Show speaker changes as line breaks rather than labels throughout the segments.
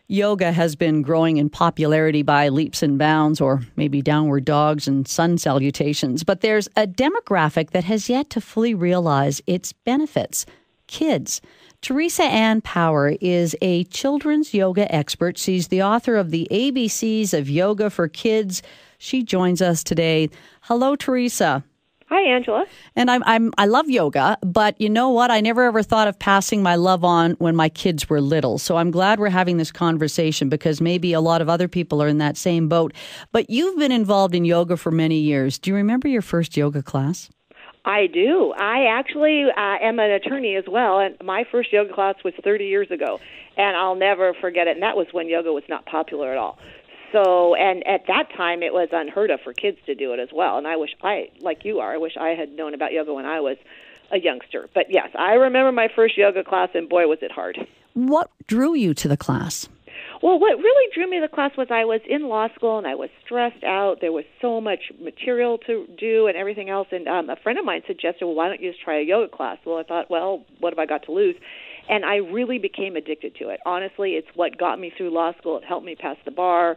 Yoga has been growing in popularity by leaps and bounds, or maybe downward dogs and sun salutations. But there's a demographic that has yet to fully realize its benefits: kids. Teresa Ann Power is a children's yoga expert. She's the author of the ABCs of Yoga for Kids. She joins us today. Hello, Teresa.
Hi, Angela.
And I love yoga, but you know what? I never ever thought of passing my love on when my kids were little. So I'm glad we're having this conversation, because maybe a lot of other people are in that same boat. But you've been involved in yoga for many years. Do you remember your first yoga class?
I do. I actually am an attorney as well, and my first yoga class was 30 years ago, and I'll never forget it. And that was when yoga was not popular at all. So, and at that time, it was unheard of for kids to do it as well. And I wish like you are, I wish I had known about yoga when I was a youngster. But yes, I remember my first yoga class, and boy, was it hard.
What drew you to the class?
Well, what really drew me to the class was I was in law school, and I was stressed out. There was so much material to do and everything else. And a friend of mine suggested, well, why don't you just try a yoga class? Well, I thought, well, what have I got to lose? And I really became addicted to it. Honestly, it's what got me through law school. It helped me pass the bar.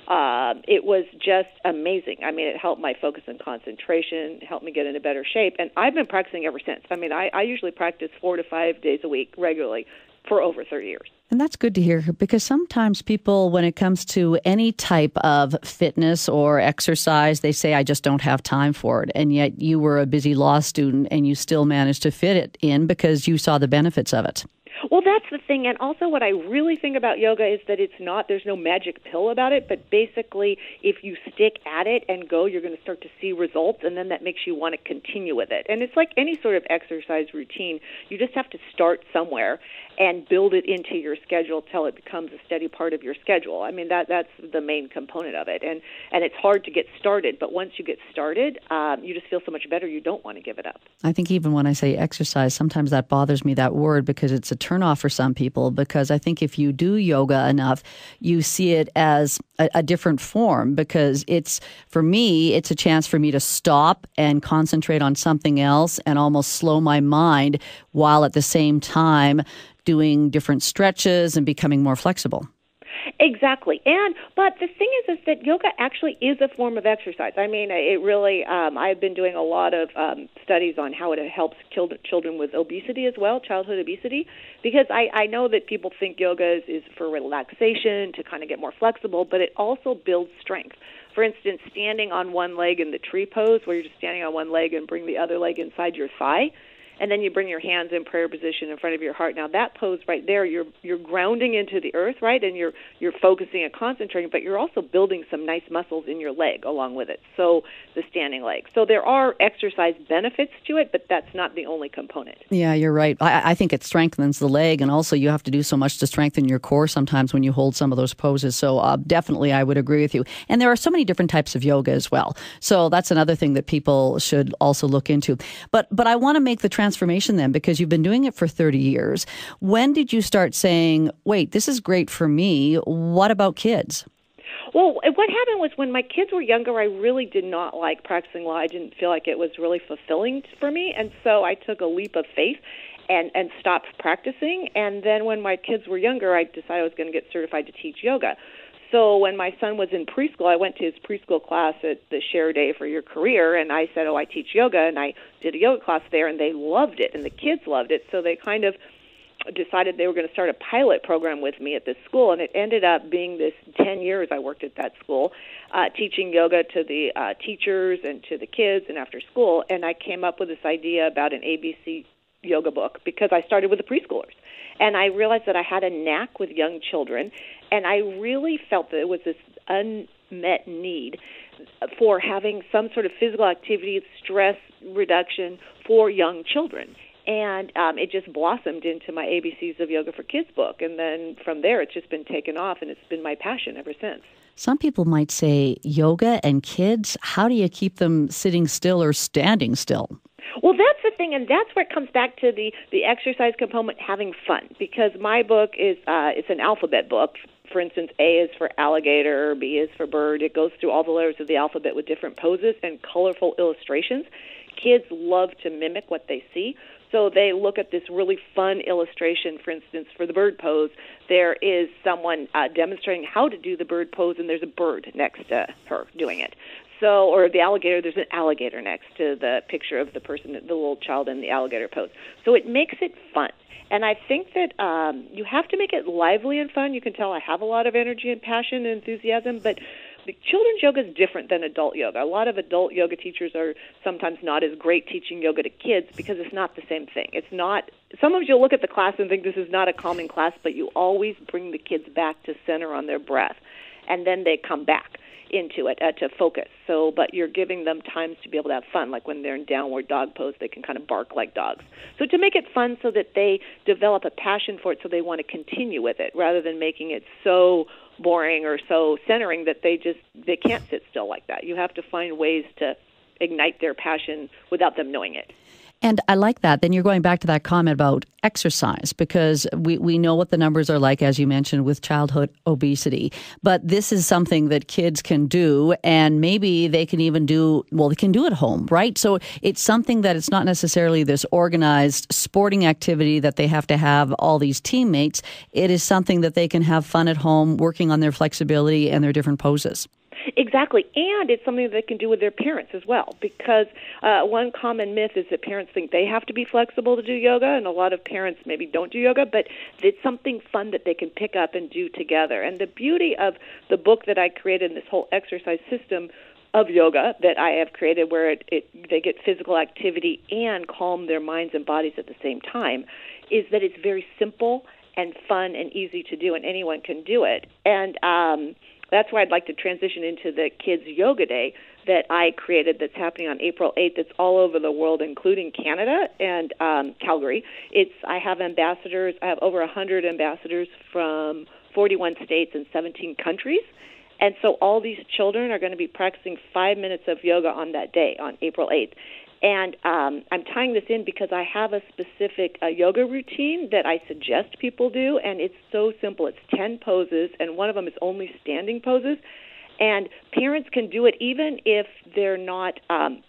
It was just amazing. I mean, it helped my focus and concentration, helped me get into better shape, and I've been practicing ever since. I mean, I usually practice 4 to 5 days a week regularly for over 30 years.
And that's good to hear, because sometimes people, when it comes to any type of fitness or exercise, they say, I just don't have time for it. And yet you were a busy law student and you still managed to fit it in because you saw the benefits of it.
Well, that's the thing. And also what I really think about yoga is that there's no magic pill about it, but basically if you stick at it and go, you're going to start to see results, and then that makes you want to continue with it. And it's like any sort of exercise routine. You just have to start somewhere and build it into your schedule till it becomes a steady part of your schedule. I mean, that's the main component of it. And it's hard to get started, but once you get started, you just feel so much better, you don't want to give it up.
I think even when I say exercise, sometimes that bothers me, that word, because it's a turnoff for some people, because I think if you do yoga enough, you see it as a different form, because for me, it's a chance for me to stop and concentrate on something else and almost slow my mind while at the same time doing different stretches and becoming more flexible.
Exactly. But the thing is that yoga actually is a form of exercise. I mean, it really, I've been doing a lot of studies on how it helps children with obesity as well, childhood obesity, because I know that people think yoga is for relaxation, to kind of get more flexible, but it also builds strength. For instance, standing on one leg in the tree pose, where you're just standing on one leg and bring the other leg inside your thigh, and then you bring your hands in prayer position in front of your heart. Now that pose right there, you're grounding into the earth, right? And you're focusing and concentrating, but you're also building some nice muscles in your leg along with it. So the standing leg. So there are exercise benefits to it, but that's not the only component.
Yeah, you're right. I think it strengthens the leg, and also you have to do so much to strengthen your core sometimes when you hold some of those poses. So definitely I would agree with you. And there are so many different types of yoga as well. So that's another thing that people should also look into. But I want to make the transformation then, because you've been doing it for 30 years. When did you start saying, wait, this is great for me. What about kids?
Well, what happened was when my kids were younger, I really did not like practicing law. I didn't feel like it was really fulfilling for me. And so I took a leap of faith and stopped practicing. And then when my kids were younger, I decided I was going to get certified to teach yoga. So when my son was in preschool, I went to his preschool class at the Share Day for Your Career, and I said, I teach yoga, and I did a yoga class there, and they loved it, and the kids loved it. So they kind of decided they were going to start a pilot program with me at this school, and it ended up being this 10 years I worked at that school, teaching yoga to the teachers and to the kids and after school, and I came up with this idea about an ABC yoga book because I started with the preschoolers. And I realized that I had a knack with young children, and I really felt that there was this unmet need for having some sort of physical activity, stress reduction for young children. And it just blossomed into my ABCs of Yoga for Kids book. And then from there, it's just been taken off, and it's been my passion ever since.
Some people might say, yoga and kids, how do you keep them sitting still or standing still?
Well, that's the thing, and that's where it comes back to the exercise component, having fun, because my book is it's an alphabet book. For instance, A is for alligator, B is for bird. It goes through all the letters of the alphabet with different poses and colorful illustrations. Kids love to mimic what they see. So they look at this really fun illustration, for instance, for the bird pose. There is someone demonstrating how to do the bird pose, and there's a bird next to her doing it. So, or the alligator, there's an alligator next to the picture of the person, the little child in the alligator pose. So it makes it fun. And I think that you have to make it lively and fun. You can tell I have a lot of energy and passion and enthusiasm, but the children's yoga is different than adult yoga. A lot of adult yoga teachers are sometimes not as great teaching yoga to kids because it's not the same thing. It's not. Sometimes you'll look at the class and think this is not a calming class, but you always bring the kids back to center on their breath, and then they come back into it to focus. So, but you're giving them times to be able to have fun, like when they're in downward dog pose, they can kind of bark like dogs. So to make it fun so that they develop a passion for it so they want to continue with it rather than making it so boring or so centering that they can't sit still like that. You have to find ways to ignite their passion without them knowing it.
And I like that. Then you're going back to that comment about exercise, because we know what the numbers are like, as you mentioned, with childhood obesity. But this is something that kids can do, and maybe they can even do, they can do at home, right? So it's something that it's not necessarily this organized sporting activity that they have to have all these teammates. It is something that they can have fun at home, working on their flexibility and their different poses.
Exactly, and it's something that they can do with their parents as well, because one common myth is that parents think they have to be flexible to do yoga, and a lot of parents maybe don't do yoga, but it's something fun that they can pick up and do together. And the beauty of the book that I created, this whole exercise system of yoga that I have created, where they get physical activity and calm their minds and bodies at the same time, is that it's very simple and fun and easy to do, and anyone can do it. And that's why I'd like to transition into the Kids Yoga Day that I created that's happening on April 8th. It's all over the world, including Canada and Calgary. I have ambassadors. I have over 100 ambassadors from 41 states and 17 countries. And so all these children are going to be practicing 5 minutes of yoga on that day, on April 8th. And I'm tying this in because I have a specific yoga routine that I suggest people do, and it's so simple. It's 10 poses, and one of them is only standing poses. And parents can do it even if they're not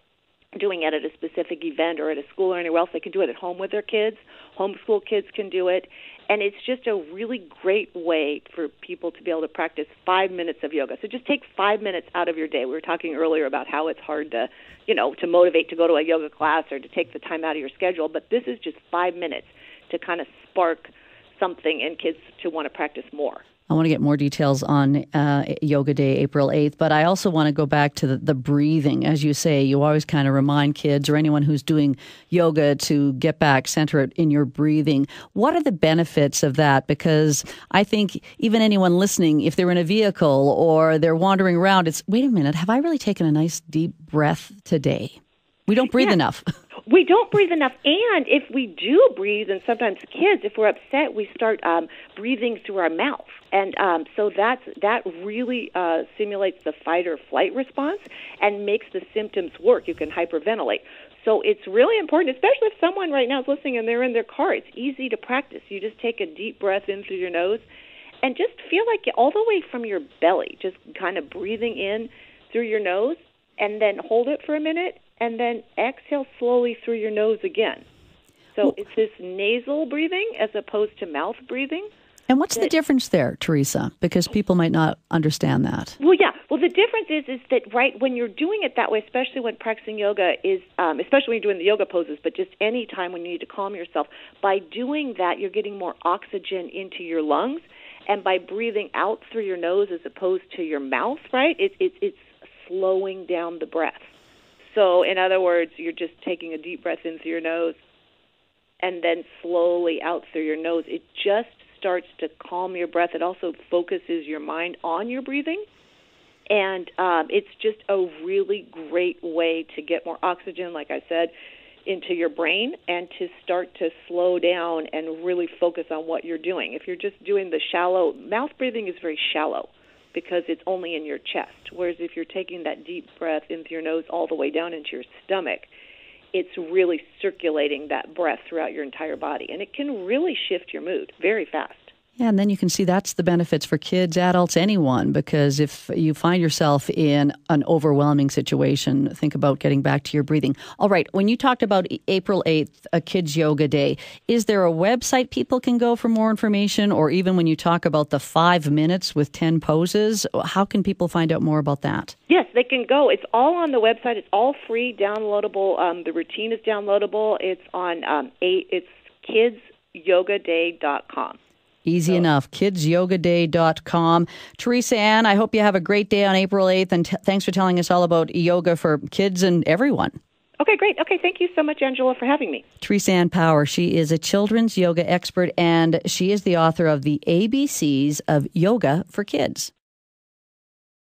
doing it at a specific event or at a school or anywhere else. They can do it at home with their kids. Homeschool kids can do it. And it's just a really great way for people to be able to practice 5 minutes of yoga. So just take 5 minutes out of your day. We were talking earlier about how it's hard to, to motivate to go to a yoga class or to take the time out of your schedule. But this is just 5 minutes to kind of spark something in kids to want to practice more.
I want to get more details on Yoga Day, April 8th, but I also want to go back to the breathing. As you say, you always kind of remind kids or anyone who's doing yoga to get back, center it in your breathing. What are the benefits of that? Because I think even anyone listening, if they're in a vehicle or they're wandering around, it's, wait a minute, have I really taken a nice deep breath today? We don't breathe enough.
We don't breathe enough, and if we do breathe, and sometimes kids, if we're upset, we start breathing through our mouth, and so that really simulates the fight or flight response and makes the symptoms work. You can hyperventilate. So it's really important, especially if someone right now is listening and they're in their car. It's easy to practice. You just take a deep breath in through your nose and just feel like all the way from your belly, just kind of breathing in through your nose, and then hold it for a minute, and then exhale slowly through your nose again. So it's this nasal breathing as opposed to mouth breathing.
And what's the difference there, Teresa? Because people might not understand that.
Well, yeah. Well, the difference is that, right, when you're doing it that way, especially when practicing yoga is, especially when you're doing the yoga poses, but just any time when you need to calm yourself, by doing that, you're getting more oxygen into your lungs. And by breathing out through your nose as opposed to your mouth, right, it's slowing down the breath. So, in other words, you're just taking a deep breath in through your nose and then slowly out through your nose. It just starts to calm your breath. It also focuses your mind on your breathing. And it's just a really great way to get more oxygen, like I said, into your brain and to start to slow down and really focus on what you're doing. If you're just doing the shallow, mouth breathing is very shallow, because it's only in your chest. Whereas if you're taking that deep breath in through your nose all the way down into your stomach, it's really circulating that breath throughout your entire body. And it can really shift your mood very fast.
Yeah, and then you can see that's the benefits for kids, adults, anyone, because if you find yourself in an overwhelming situation, think about getting back to your breathing. All right, when you talked about April 8th, a Kids Yoga Day, is there a website people can go for more information? Or even when you talk about the 5 minutes with 10 poses, how can people find out more about that?
Yes, they can go. It's all on the website. It's all free, downloadable. The routine is downloadable. It's on it's kidsyogaday.com.
Easy enough. Kidsyogaday.com. Teresa Ann, I hope you have a great day on April 8th, and thanks for telling us all about yoga for kids and everyone.
Okay, great. Okay, thank you so much, Angela, for having me.
Teresa Ann Power, she is a children's yoga expert, and she is the author of The ABCs of Yoga for Kids.